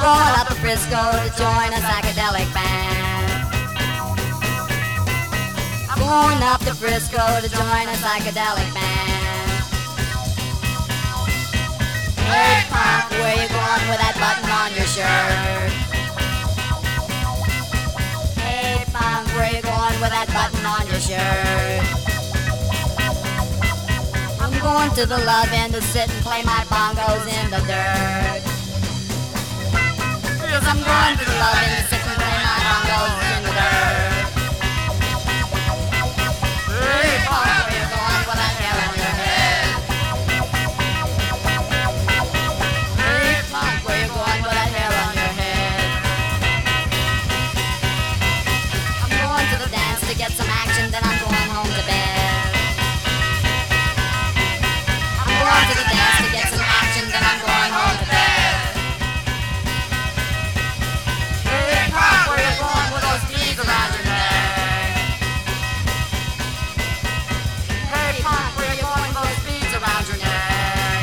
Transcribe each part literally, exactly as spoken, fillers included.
going up to Frisco to join a psychedelic band. I'm going up to Frisco to join a psychedelic band. Hey punk, where you going with that button on your shirt? Hey punk, where you going with that button on your shirt? I'm going to the Love Inn to sit and play my bongos in the dirt. Yes, I'm going to the Love Inn to sit and play my bongos in the dirt. Hey punk, where you going with that hair on your head? Hey punk, where you going with that hair on your head? I'm going to the dance to get some action, then I'm going home to bed. I'm going to the dance to get some action, then I'm going home to bed. Hey punk, where you going with those beads around your neck? Hey punk, where you going with those beads around your neck?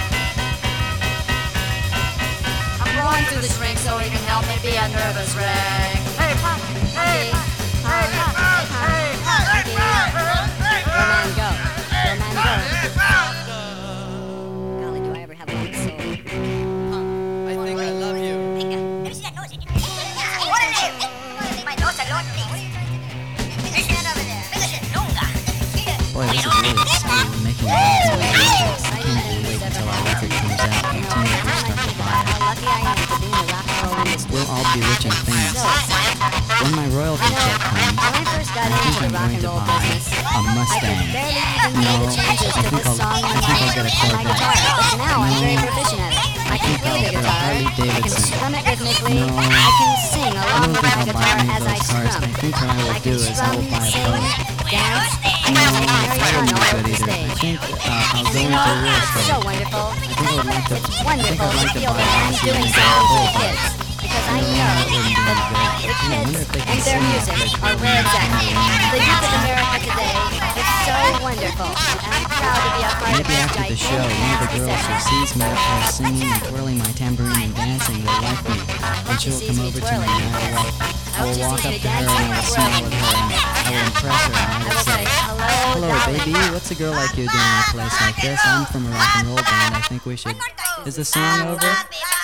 I'm going to the shrink so he can help me be a nervous wreck. Hey punk, hey punk, hey punk, hey punk, hey punk. Go man, go. Go man, go. Golly, do I ever have one soul. I think I love you. Venga, let me see that nose. Hey, what is it? My nose alone, please. Stand over there. Finish it. Lunga. Boy, this is really scary, making me laugh. I can't wait until our record comes out and teenagers start to buy it. How lucky I am to be in the rock and roll industry. We'll all be rich and famous. When my royalty check comes, When I first got I think into the I'm rock going and to roll buy business, a I could Mustang. barely even No, make the changes I to think this I'll, song I on think I'll get a my guitar, Corvette. but now I'm very No. proficient at it. I can think play I'll the get a guitar, Harley I can Davidson. strum it rhythmically, No. I can sing I along don't with think my I'll buy guitar any of as I those cars. strum. I think what I I will can do is I strum, will buy a sing, boat. dance, I can make No, Mary I Fun don't all do over that the either. I stage. think uh, I'll And go you into know, a real it's so estate. wonderful. I think I would like to. It's I think wonderful I'd like to to feel buy that a I'm doing Mercedes something for the Benz. kids. Because I No, know that wouldn't be that very the good. I wonder kids if they can and their sing music that are good. where it's at. The youth of America today is so wonderful. And I'm proud to be a part of Maybe this after the show, gigantic one of the dance girls who reception. sees me up there singing and twirling my tambourine and dancing will like me. And She she'll sees come me over to me twirling. and I will, I I hope will she walk sees up me to her and dancing I will and smile twirling. with her and I will impress her and I I will will say, say, hello, hello darling. baby, what's a girl like you doing in a place like this? I'm from a rock and roll band. I think we should... Is the song over?